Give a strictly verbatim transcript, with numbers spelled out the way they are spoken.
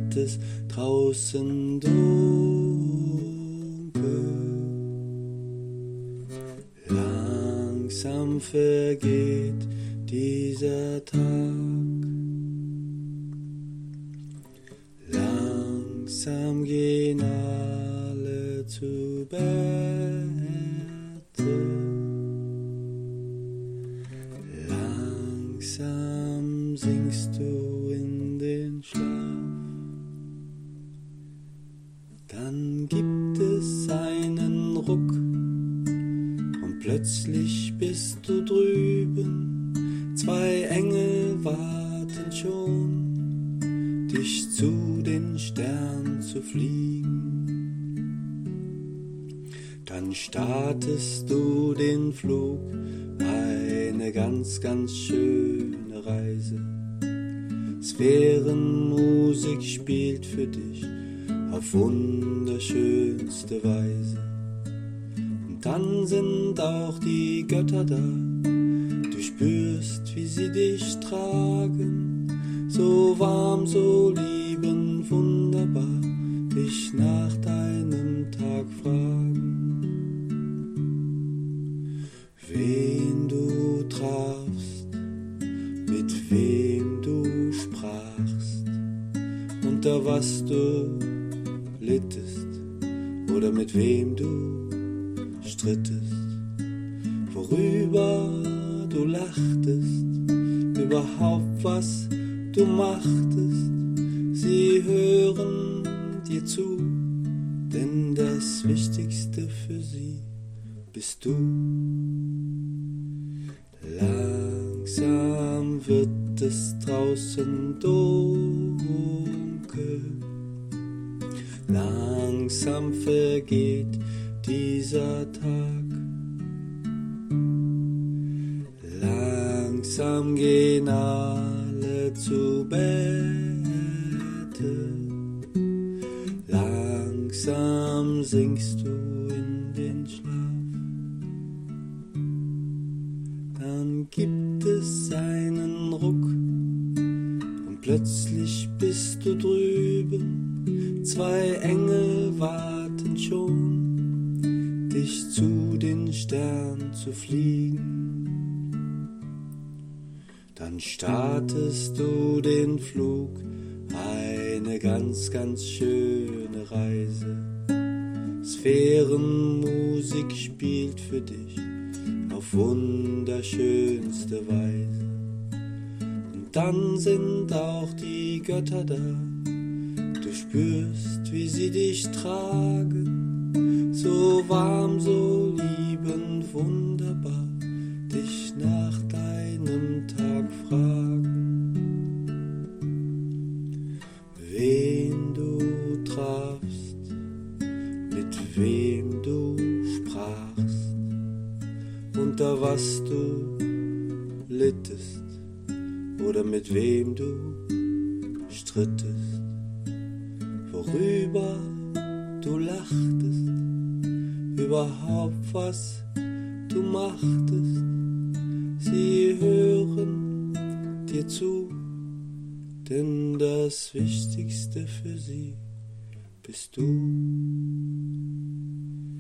wird es draußen dunkel. Langsam vergeht dieser Tag. Langsam gehen alle zu Bett. Langsam sinkst du in den Schlaf. Dann gibt es einen Ruck und plötzlich bist du drüben. Zwei Engel warten schon, dich zu den Sternen zu fliegen. Dann startest du den Flug, eine ganz, ganz schöne Reise. Sphärenmusik spielt für dich auf wunderschönste Weise. Und dann sind auch die Götter da, du spürst, wie sie dich tragen, so warm, so liebend, wunderbar, dich nach deinem Tag fragen. Wen du trafst, mit wem du sprachst, unter was du littest oder mit wem du strittest, worüber du lachtest, überhaupt was du machtest. Sie hören dir zu, denn das Wichtigste für sie bist du. Langsam wird es draußen dunkel. Langsam vergeht dieser Tag. Langsam gehen alle zu Bette. Langsam sinkst du in den Schlaf. Dann gibt es einen Ruck und plötzlich bist du drüben. Zwei Engel warten schon, dich zu den Sternen zu fliegen. Dann startest du den Flug, eine ganz, ganz schöne Reise. Sphärenmusik spielt für dich auf wunderschönste Weise. Und dann sind auch die Götter da, du spürst, wie sie dich tragen, so warm, so liebend, wunderbar, dich nach deinem Tag fragen. Wen du trafst, mit wem du sprachst, unter was du littest oder mit wem du strittest, worüber du lachtest, überhaupt was du machtest. Sie hören dir zu, denn das Wichtigste für sie bist du.